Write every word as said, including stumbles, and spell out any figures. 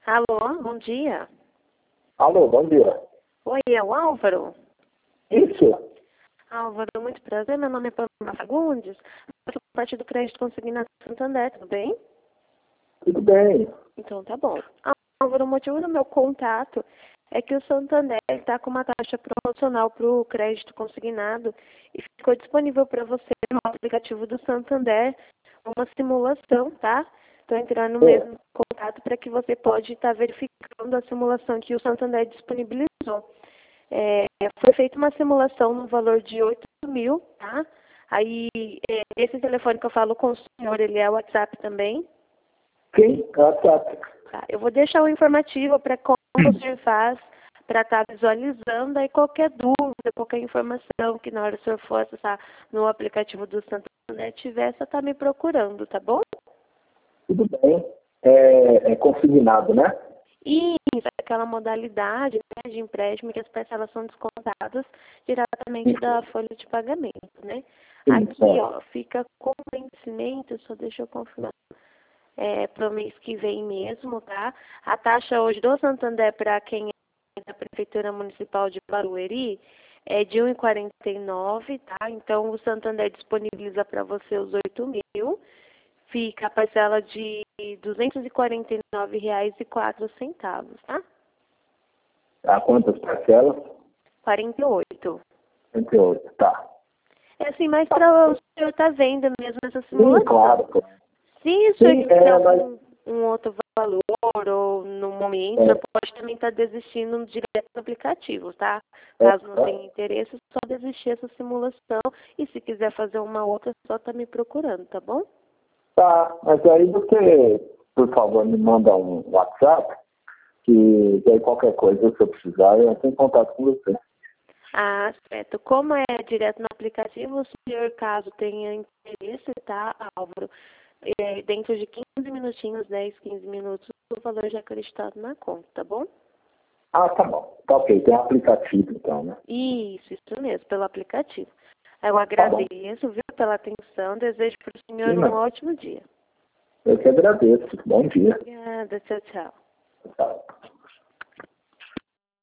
Alô, bom dia. Alô, bom dia. Oi, é o Álvaro? Isso. Álvaro, muito prazer. Meu nome é Pamela Fagundes. Eu sou parte do Crédito Consignado Santander, tudo bem? Tudo bem. Então tá bom. Álvaro, o motivo do meu contato é que o Santander está com uma taxa promocional para o crédito consignado e ficou disponível para você no aplicativo do Santander uma simulação, tá? Estou entrando É. mesmo em contato para que você pode estar verificando a simulação que o Santander disponibilizou. É, foi feita uma simulação no valor de oito mil, tá? Aí, é, esse telefone que eu falo com o senhor, ele é o WhatsApp também? Sim, tá, tá. Tá, eu vou deixar o informativo para como você faz para estar visualizando, aí qualquer dúvida, qualquer informação que na hora que o senhor for acessar no aplicativo do Santander tiver, só tá me procurando, tá bom? Tudo bem. É, é consignado, né? E aquela modalidade, né, de empréstimo que as parcelas são descontadas diretamente da folha de pagamento, né? Sim, Aqui, é. ó, fica com vencimento, só deixa eu confirmar, é, para o mês que vem mesmo, tá? A taxa hoje do Santander para quem é da Prefeitura Municipal de Barueri é de um real e quarenta e nove centavos, tá? Então, o Santander disponibiliza para você os oito mil. Fica a parcela de duzentos e quarenta e nove reais e quatro centavos, tá? Há quantas parcelas? quarenta e oito. Entre outros. Tá. É assim, mas para o senhor estar vendo mesmo essa Sim, simulação. claro. claro. Se o senhor Sim, quiser é, mas... algum um outro valor ou no momento, o É, senhor pode também estar desistindo direto do aplicativo, tá? é, Caso não tá. tenha interesse, é só desistir essa simulação. E se quiser fazer uma outra, só tá me procurando, tá bom? Tá, mas aí você, por favor, me manda um WhatsApp, que daí qualquer coisa, se eu precisar, eu entro em contato com você. Ah, certo. Como é direto no aplicativo, o senhor, caso tenha interesse, tá, Álvaro, é, dentro de quinze minutinhos, dez, quinze minutos, o valor já é acreditado na conta, tá bom? Ah, tá bom. Tá ok. Tem aplicativo, então, né? Isso, isso mesmo, pelo aplicativo. Eu Tá bom. agradeço, viu, pela atenção, desejo para o Sim, senhor um mas ótimo dia. eu que agradeço. Bom dia. Obrigada, tchau, tchau. Tchau.